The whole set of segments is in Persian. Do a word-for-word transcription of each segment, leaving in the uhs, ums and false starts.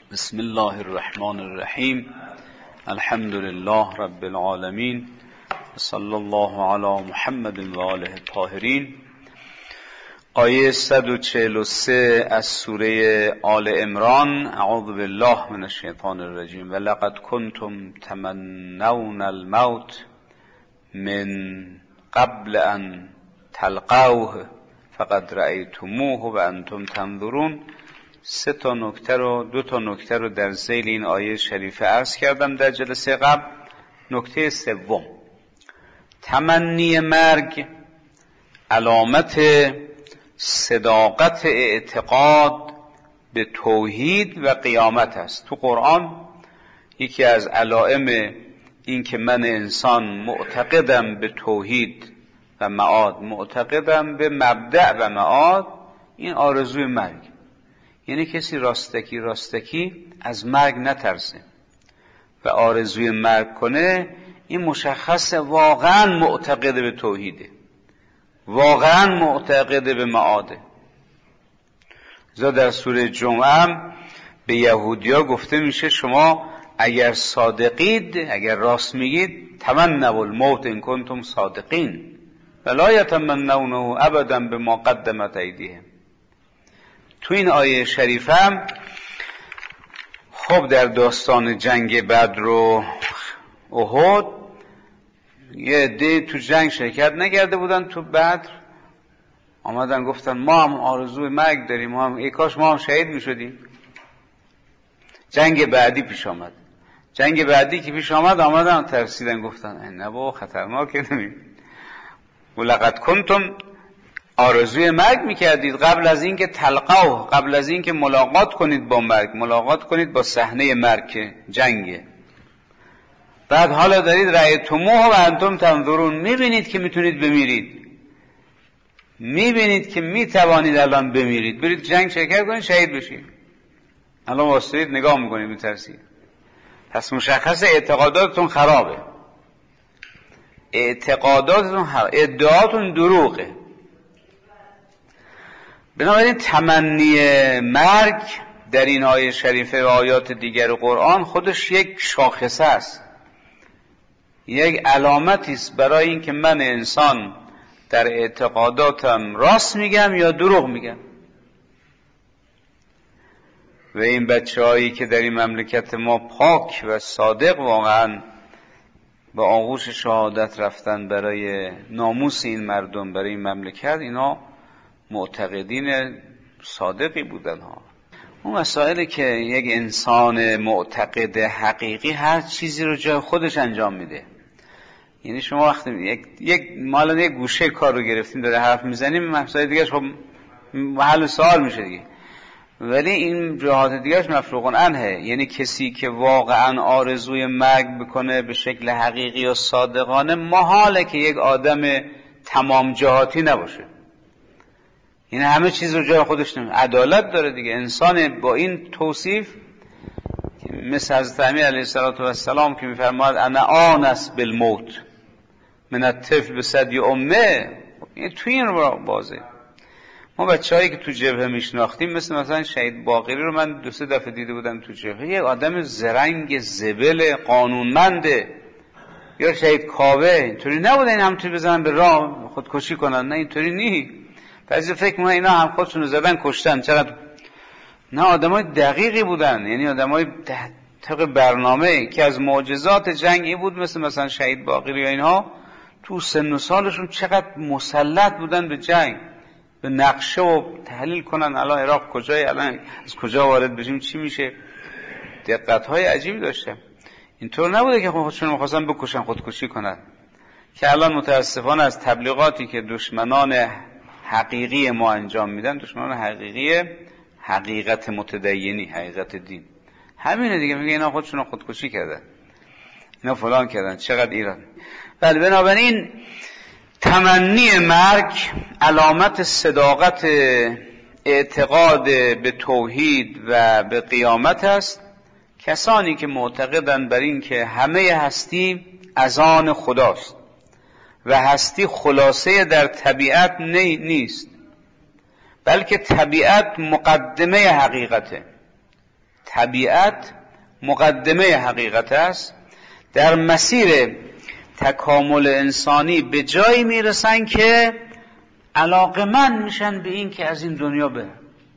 بسم الله الرحمن الرحیم. الحمد لله رب العالمین، صلی الله علی محمد و آله الطاهرین. آیه صد و چهل و سه از سوره آل عمران. اعوذ بالله من الشیطان الرجیم. ولقد کنتم تمنون الموت من قبل ان تلقوه فقد رأیتموه و انتم تنظرون. سه تا نکته رو دو تا نکته رو در ذیل این آیه شریفه عرض کردم در جلسه قبل. نکته سوم، تمنی مرگ علامت صداقت اعتقاد به توحید و قیامت است. تو قرآن یکی از علائم این که من انسان معتقدم به توحید و معاد، معتقدم به مبدأ و معاد، این آرزوی مرگ. یعنی کسی راستکی راستکی از مرگ نترسه و آرزوی مرگ کنه، این مشخص واقعا معتقد به توحیده، واقعا معتقد به معاده. زا در سوره جمعه به یهودیا گفته میشه شما اگر صادقید، اگر راست میگید، تمنوا الموت ان کنتم صادقین ولا یتمنونه ابدا بما قدمت ایدیهم. تو این آیه شریفه هم خب در داستان جنگ بدر و احد یه عده تو جنگ شرکت نکرده بودن، تو بدر آمدن گفتن ما هم آرزوی مرگ داریم، ما هم ای کاش ما هم شهید می شدیم. جنگ بعدی پیش آمد، جنگ بعدی که پیش آمد آمدن ترسیدن گفتن نه بابا خطرناکه. نمیم ولقد کنتم آرزوی مرگ میکردید قبل از این که تلقوه، قبل از این که ملاقات کنید با مرگ، ملاقات کنید با صحنه مرگ که جنگه. بعد حالا دارید رأیتموه و انتم تنظرون، میبینید که میتونید بمیرید، میبینید که میتوانید الان بمیرید، برید جنگ شرکت کنید شهید بشید، الان واسطید نگاه میکنید میترسید. پس مشخص اعتقاداتتون خرابه، اعتقاداتتون خرابه، ادعاتون دروغه. بنابراین تمنی مرگ در این آیه شریفه و آیات دیگر قرآن خودش یک شاخصه است، یک علامتی است برای این که من انسان در اعتقاداتم راست میگم یا دروغ میگم. و این بچه هایی که در این مملکت ما پاک و صادق واقعا به آغوش شهادت رفتن برای ناموس این مردم، برای این مملکت، اینا معتقدین صادقی بودن ها. اون مسائلی که یک انسان معتقد حقیقی هر چیزی رو جای خودش انجام میده. یعنی شما وقتی یک یک مالا یک گوشه کار رو گرفتیم داره حرف میزنیم، مسائل دیگه خب محل سوال میشه دیگه، ولی این جهات دیگهش مفروغ عنه. یعنی کسی که واقعا آرزوی مرگ بکنه به شکل حقیقی و صادقانه، محاله که یک آدم تمام جهاتی نباشه. این همه چیز رو جای خودش نمید. عدالت داره دیگه. انسان با این توصیف مثل حضرت امیر علیه السلام که میفرماد انا آنس بالموت من الطفل بصدی امه، این توی این رو بازه. ما بچه هایی که تو جبهه میشناختیم، مثل مثلا شهید باقری رو من دو سه دفعه دیده بودم تو جبهه، یک آدم زرنگ زبل قانونمنده، یا شهید کاوه، اینطوری نبوده این همطوری بزنن به راه خودکشی کنن، نه اینطوری نی. بعضی فکر می‌کنن اینا هم خودشونو زدن کشتن، چقدر نه، آدمای دقیقی بودن، یعنی آدمای طبق برنامه. که از معجزات جنگ این بود، مثل مثلا شهید باقری و اینها تو سن و سالشون چقدر مسلط بودن به جنگ، به نقشه و تحلیل کنن الان عراق کجای، الان از کجا وارد بشیم چی میشه. دقت‌های عجیبی داشتن. اینطور نبوده که خودشون می‌خواستن بکشن خودکشی کنن، که الان متاسفانه از تبلیغاتی که دشمنان حقیقی ما انجام میدن، دشمنان حقیقی حقیقت متدینی، حقیقت دین، همینه دیگه. میگه اینا خودشون خودکشی کردن، اینا فلان کردن، چقدر ایران. بله، بنابراین تمنی مرگ علامت صداقت اعتقاد به توحید و به قیامت است. کسانی که معتقدند بر این که همه هستی از آن خداست و هستی خلاصه در طبیعت نیست، بلکه طبیعت مقدمه حقیقته. طبیعت مقدمه حقیقت است. در مسیر تکامل انسانی به جایی میرسن که علاقمند میشن به این که از این دنیا برن.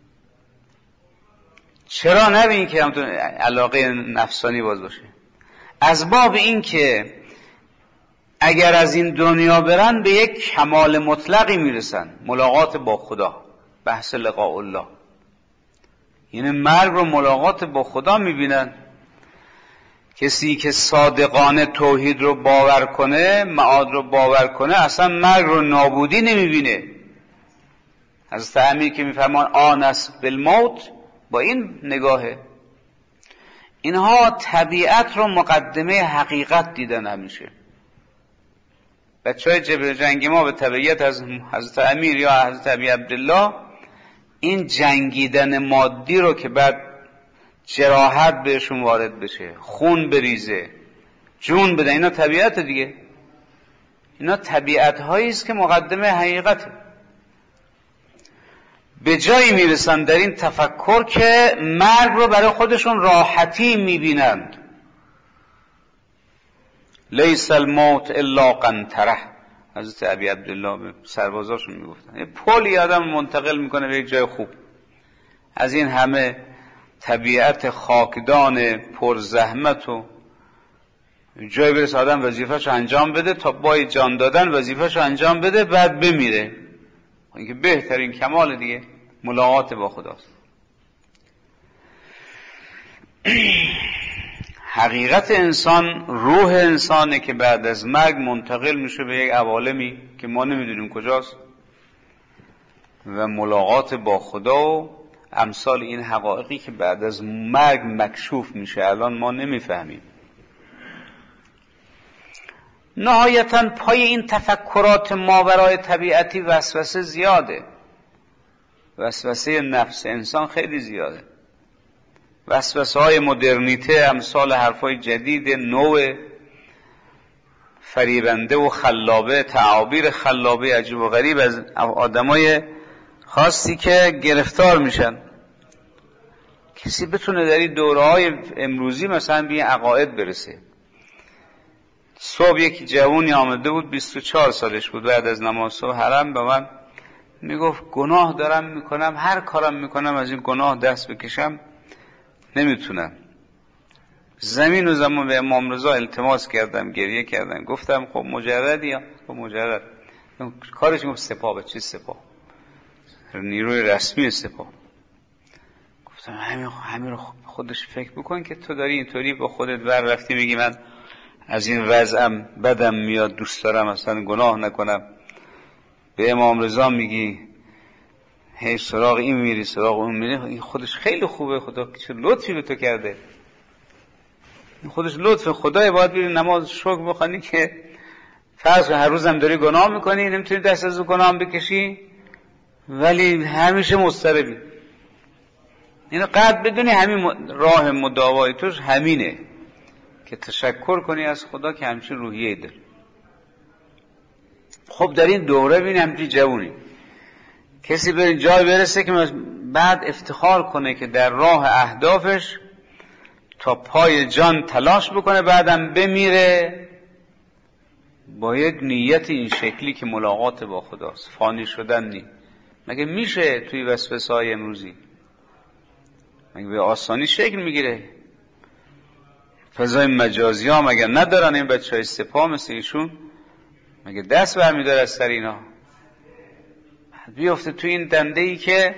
چرا؟ نه به این که علاقه نفسانی باز باشه، از باب این که اگر از این دنیا برن به یک کمال مطلقی میرسن، ملاقات با خدا، بحث لقاء الله. یعنی مرگ رو ملاقات با خدا میبینن. کسی که صادقانه توحید رو باور کنه، معاد رو باور کنه، اصلا مرگ رو نابودی نمیبینه. حضرت امیر که میفرمان آنس بالموت، با این نگاهه. اینها طبیعت رو مقدمه حقیقت دیدن همیشه. بچه های جبهه جنگی ما به تبعیت از حضرت امیر یا حضرت ابی عبدالله این جنگیدن مادی رو که بعد جراحت بهشون وارد بشه، خون بریزه، جون بده، اینا طبیعت دیگه. اینا طبیعت هایی است که مقدمه حقیقته. به جایی میرسن در این تفکر که مرگ رو برای خودشون راحتی میبینند. لیس الموت الا قنطره، حضرت ابی عبدالله به سربازاشون میگفتن. یه پلی آدم منتقل میکنه به یک جای خوب. از این همه طبیعت خاکدان پر زحمت و جای برسه آدم وظیفه‌شو انجام بده، تا با جان دادن وظیفه‌شو انجام بده، بعد بمیره. اینکه بهترین کمال دیگه ملاقات با خداست. حقیقت انسان، روح انسانه که بعد از مرگ منتقل میشه به یک عوالمی که ما نمیدونیم کجاست و ملاقات با خدا و امثال این حقایقی که بعد از مرگ مکشوف میشه، الان ما نمیفهمیم. نهایتاً پای این تفکرات ماورای طبیعتی وسوسه زیاده. وسوسه نفس انسان خیلی زیاده. وسوسه های مدرنیته، امثال حرفای جدید نوع فریبنده و خلابه، تعابیر خلابه عجیب و غریب از آدمای خاصی که گرفتار میشن. کسی بتونه در این دوره‌های امروزی مثلا به این عقاید برسه. صبح یکی جوونی آمده بود، بیست و چهار سالش بود، بعد از نماز صبح حرم به من میگفت گناه دارم میکنم، هر کارم میکنم از این گناه دست بکشم نمیتونم. زمین و زمان به امام رضا التماس کردم، گریه کردم، گفتم خب مجردی یا خب مجرد. کارش گفت سپاه. چی سپاه؟ نیروی رسمی سپاه. گفتم همین همین رو خودش فکر بکن که تو داری اینطوری با خودت ور رفتی میگی من از این وضعم بدم میاد، دوست دارم اصلا گناه نکنم. به امام رضا میگی هی سراغ این میری سراغ اون میری. این خودش خیلی خوبه، خدا چه لطفی به تو کرده. این خودش لطف خدای. باید بری نماز شکر بخونی که فرض هر روزم داری گناه میکنی، نمیتونی دست از گناه بکشی، ولی همیشه مضطربی. اینو قد بدونی همین راه مداوای توش همینه که تشکر کنی از خدا که همچین روحیه داری. خب در این دوره ببین همچین جوونی کسی به جای برسه که بعد افتخار کنه که در راه اهدافش تا پای جان تلاش بکنه، بعدم بمیره با یک نیت این شکلی که ملاقات با خداست، فانی شدن نی. مگه میشه توی وسوسه‌های امروزی؟ مگه به آسانی شکل میگیره؟ فضای مجازی ها مگه ندارن این بچه های سپاه مثل ایشون؟ مگه دست برمیداره از سر اینا؟ بیافته توی این دنده ای که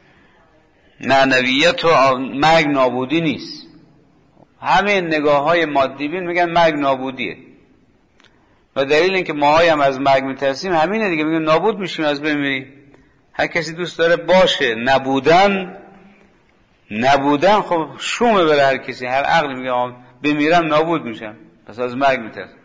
معنویت و مرگ نابودی نیست. همه نگاه های مادی بین میگن مرگ نابودیه و دلیل این که ما هم از مرگ میترسیم همینه دیگه. میگن نابود میشیم، از بین میریم. هر کسی دوست داره باشه. نبودن نبودن خب شومه برای هر کسی. هر عقل میگه بمیرم نابود میشم، پس از مرگ میترسم.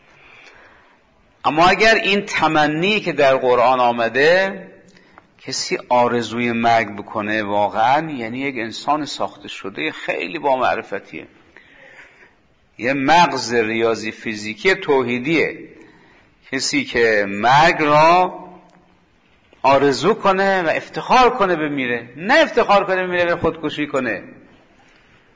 اما اگر این تمنی که در قرآن آمده کسی آرزوی مرگ بکنه، واقعا یعنی یک انسان ساخته شده خیلی با معرفتیه، یه مغز ریاضی فیزیکی توحیدیه. کسی که مرگ را آرزو کنه و افتخار کنه بمیره، نه افتخار کنه بمیره و خودکشی کنه.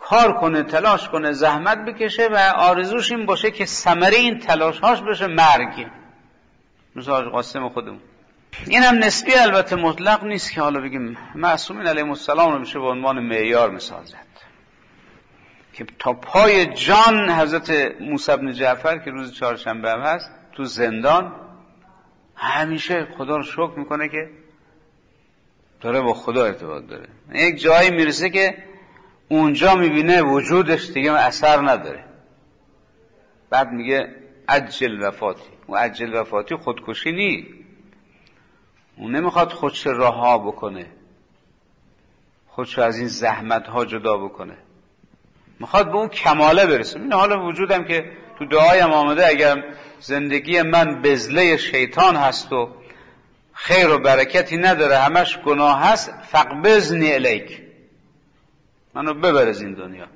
کار کنه، تلاش کنه، زحمت بکشه و آرزوش این باشه که ثمره این تلاشهاش بشه مرگ. مثل حاج قاسم خودمون. این هم نسبی البته مطلق نیست که حالا بگیم معصومین علیهم السلام رو میشه به عنوان معیار مثال زد که تا پای جان حضرت موسی بن جعفر که روز چهارشنبه هم هست تو زندان همیشه خدا رو شکر میکنه که داره با خدا ارتباط داره. یک جایی میرسه که اونجا میبینه وجودش دیگه اثر نداره، بعد میگه عجل وفاتی. و عجل وفاتی خودکشی نی، اون نمیخواد خودش رها بکنه، خودش از این زحمت ها جدا بکنه، میخواد به اون کماله برسه. این حالا وجودم که تو دعایم آمده اگر زندگی من بذله شیطان هست و خیر و برکتی نداره، همش گناه هست، فقبضنی الیک، منو ببر از این دنیا.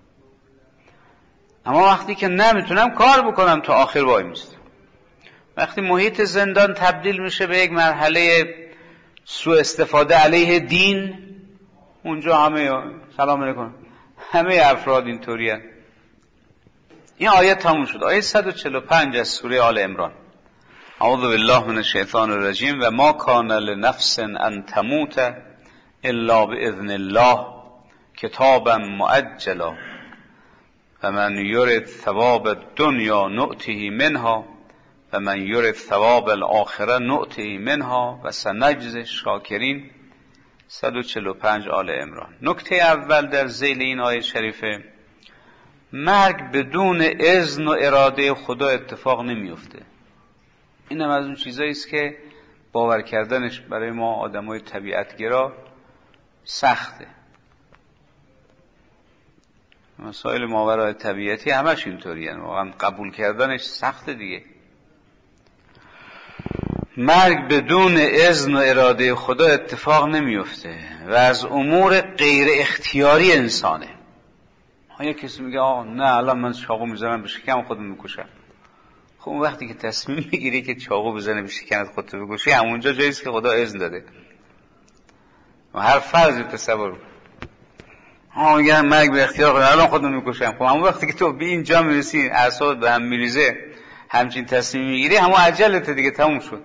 اما وقتی که نمیتونم کار بکنم تا آخر وای میستم. وقتی محیط زندان تبدیل میشه به یک مرحله سوء استفاده علیه دین، اونجا همه سلام علیکم همه افراد اینطوری هست. این آیه تموم شد. آیه صد و چهل و پنج از سوره آل عمران. اعوذ بالله من الشیطان الرجیم و ما کان لنفس ان تموت الا باذن الله کتابا مؤجلا و من یرد ثواب الدنیا نؤته منها و من یرد ثواب الاخره نؤته منها و سنجزی الشاکرین. صد و چهل و پنج آل عمران. نکته اول در ذیل این آیه شریفه، مرگ بدون اذن و اراده خدا اتفاق نمیفته. این هم از اون چیزایی است که باور کردنش برای ما آدمای طبیعتگرا سخته. مسائل ماورای طبیعتی همش اینطوری هست، واقعا قبول کردنش سخته دیگه. مرگ بدون اذن و اراده خدا اتفاق نمیفته و از امور غیر اختیاری انسانه. ها کسی میگه آه نه الان من چاقو میزنم به شکم خودم میکشم. خب اون وقتی که تصمیم میگیری که چاقو بزنه به شکمت خودت بکشی، همونجا جاییست که خدا اذن داده. و هر فرضی تصور کن. ها میگن مرگ به اختیار خدا، الان خودم میکشم. خب همون وقتی که تو به اینجا میرسی، اعصابت به هم میریزه، همچین تصمیم میگیری، همون عجلت دیگه تموم شد.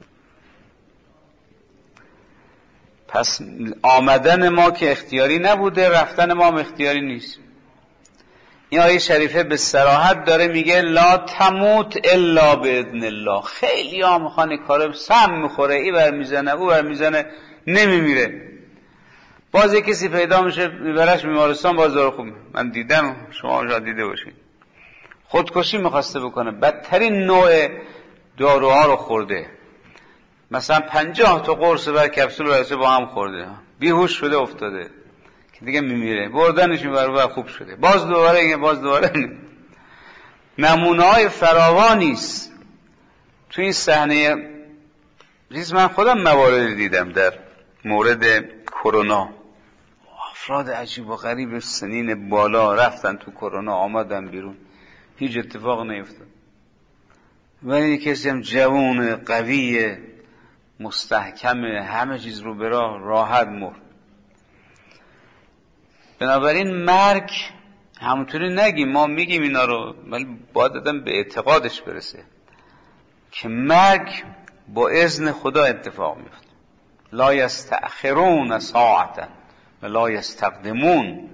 پس آمدن ما که اختیاری نبوده، رفتن ما هم اختیاری نیست. این آیه شریفه به صراحت داره میگه لا تموت الا باذن الله. خیلی ها میخوان کار سم میخوره، ای بر میزنه او بر میزنه نمیمیره. باز یک کسی پیدا میشه میبرش بیمارستان، باز داره خوب. من دیدم، شما شاید دیده باشین، خودکشی میخواسته بکنه، بدترین نوع داروها رو خورده، مثلا پنجاه تا قرص بر کپسول برسه با هم خورده، بیهوش شده افتاده که دیگه میمیره، بردنش میبره خوب شده، باز دوباره باز دوباره. نمونه های فراوانی است تو این صحنه. ریز من خودم موارد دیدم در مورد کرونا، افراد عجیب و غریب سنین بالا رفتن تو کرونا آمدن بیرون، هیچ اتفاق نیفتاد. ولی کسی هم جوان قوی مستحکم همه چیز رو به راه راحت مرد. بنابراین مرگ همونطوری نگیم، ما میگیم اینا رو، ولی باید آدم به اعتقادش برسه که مرگ با اذن خدا اتفاق میفته. لا یستأخرون ساعتا و لا یستقدمون.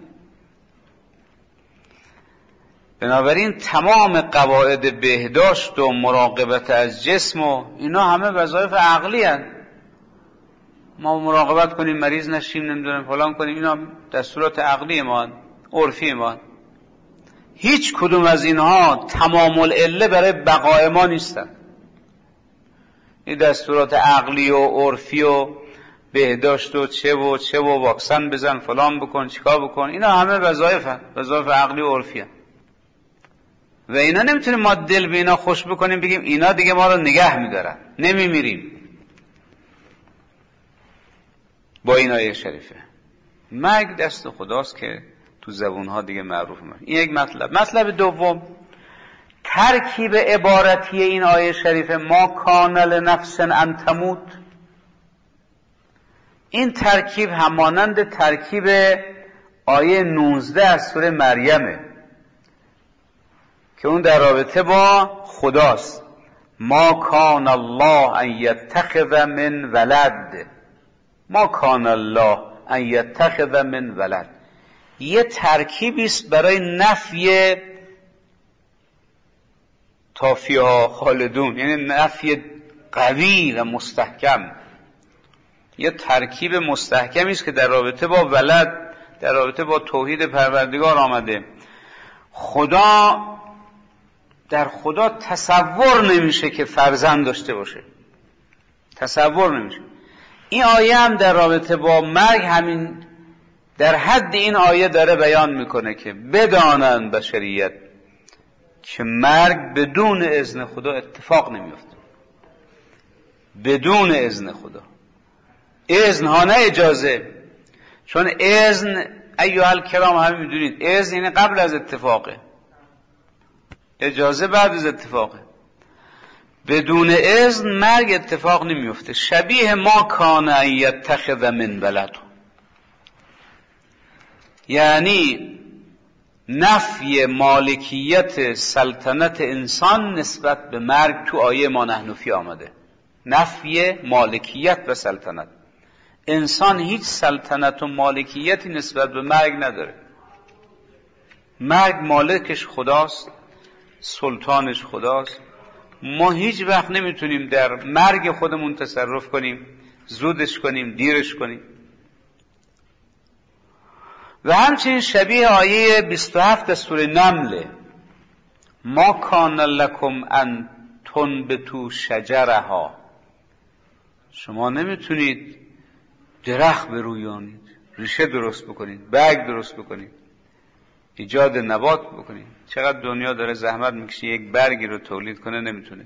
بنابراین تمام قواعد بهداشت و مراقبت از جسم و اینا همه وظایف عقلی هست. ما مراقبت کنیم مریض نشیم، نمیدونم فلان کنیم، اینا دستورات عقلی ما، عرفی ما. هیچ کدوم از اینها تمام العله برای بقای ما نیستن. این دستورات عقلی و عرفی و بهداشت و چه و چه و واکسن بزن فلان بکن چیکار بکن، اینا همه وظایف هست، وظایف عقلی و عرفی هست. و اینا نمیتونیم ما دل به اینا خوش بکنیم بگیم اینا دیگه ما رو نگه میدارن، نمیمیریم. با این آیه شریفه مرگ دست خداست که تو زبونها دیگه معروف من. این یک مطلب. مطلب دوم، ترکیب عبارتی این آیه شریفه ما کان لنفس ان تموت، این ترکیب همانند ترکیب آیه نوزده از سوره مریمه که اون در رابطه با خداست. ما کان الله ان یتخذ من ولد، ما کان الله ان یتخذ من ولد، یه ترکیبی است برای نفی تافیها خالدون، یعنی نفی قوی و مستحکم. یه ترکیب مستحکمی است که در رابطه با ولد، در رابطه با توحید پروردگار آمده. خدا، در خدا تصور نمیشه که فرزند داشته باشه، تصور نمیشه. این آیه هم در رابطه با مرگ همین در حد این آیه داره بیان میکنه که بدانن بشریت که مرگ بدون اذن خدا اتفاق نمیفته، بدون اذن خدا. اذن ها نه اجازه، چون اذن ایها الکرام همین میدونید اذن یعنی قبل از اتفاقه، اجازه بعد از اتفاقه. بدون اذن مرگ اتفاق نمیفته. شبیه ما کان ان یتخذ من ولد، یعنی نفی مالکیت سلطنت انسان نسبت به مرگ تو آیه ما نحن فی آمده. نفی مالکیت و سلطنت. انسان هیچ سلطنت و مالکیتی نسبت به مرگ نداره. مرگ مالکش خداست، سلطانش خداست. ما هیچ وقت نمیتونیم در مرگ خودمون تصرف کنیم، زودش کنیم، دیرش کنیم. و همچنین شبیه آیه بیست و هفت سوره نمل، ما کان لکم ان تنبتوا شجرها، شما نمیتونید درخت برویانید، ریشه درست بکنید، برگ درست بکنید، ایجاد نبات بکنید. چقدر دنیا داره زحمت میکشه یک برگی رو تولید کنه، نمیتونه.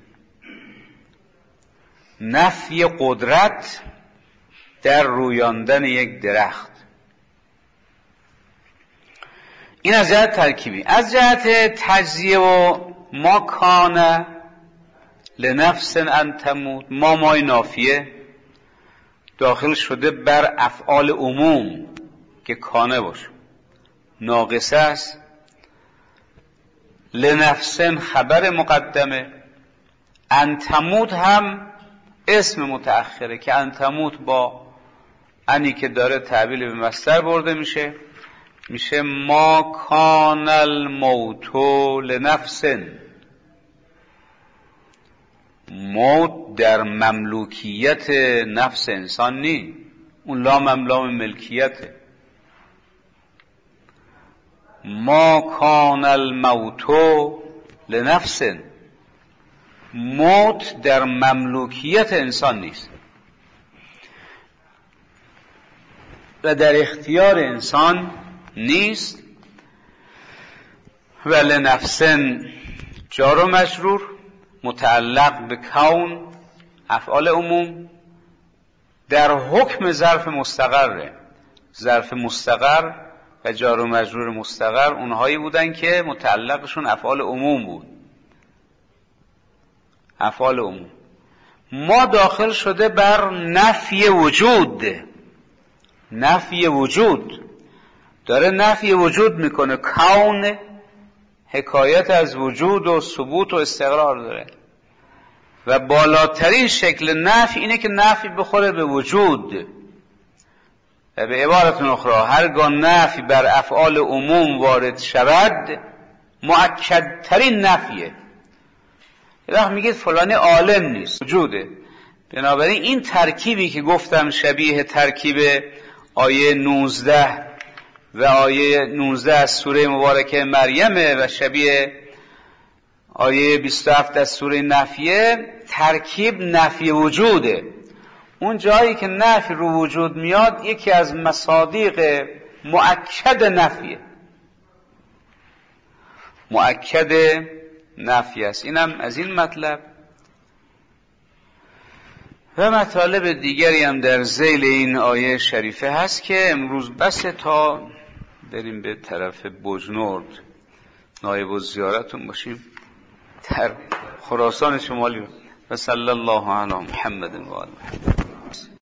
نفی قدرت در رویاندن یک درخت. این از جهت ترکیبی. از جهت تجزیه و ما کان لنفس ان تموت، ما مای نافیه داخل شده بر افعال عموم که کانه باشه، ناقصه است. لنفسن خبر مقدمه، ان تموت هم اسم متأخره که ان تموت با انی که داره تعبیل به مصدر برده میشه، میشه ما کان الموت لنفسن. موت در مملوکیت نفس انسان نی، اون لام هم لام ملکیته. ما کان الموت لنفسن، موت در مملوکیت انسان نیست و در اختیار انسان نیست. و لنفسن جار و مجرور متعلق به کون، افعال عموم در حکم ظرف مستقره. ظرف مستقر و جار و مجرور مستقر اونهایی بودن که متعلقشون افعال عموم بود، افعال عموم. ما داخل شده بر نفی وجود، نفی وجود داره نفی وجود میکنه. کون حکایت از وجود و ثبوت و استقرار داره و بالاترین شکل نفی اینه که نفی بخوره به وجود. و به عبارت اخرى هرگاه نفی بر افعال عموم وارد شود مؤکدترین نفیه. یه وقت میگید فلانی عالم نیست، وجوده. بنابراین این ترکیبی که گفتم شبیه ترکیب آیه نوزده و آیه نوزده از سوره مبارکه مریمه و شبیه آیه بیست و هفت از سوره نفیه، ترکیب نفی وجوده. اون جایی که نفی رو وجود میاد یکی از مصادیق مؤکد نفیه، مؤکد نفی است. اینم از این مطلب. و مطالب دیگری هم در ذیل این آیه شریفه هست که امروز بس تا بریم به طرف بجنورد نایب الزیارتون باشیم در خراسان شمالی. و صلی الله علی محمد و آله.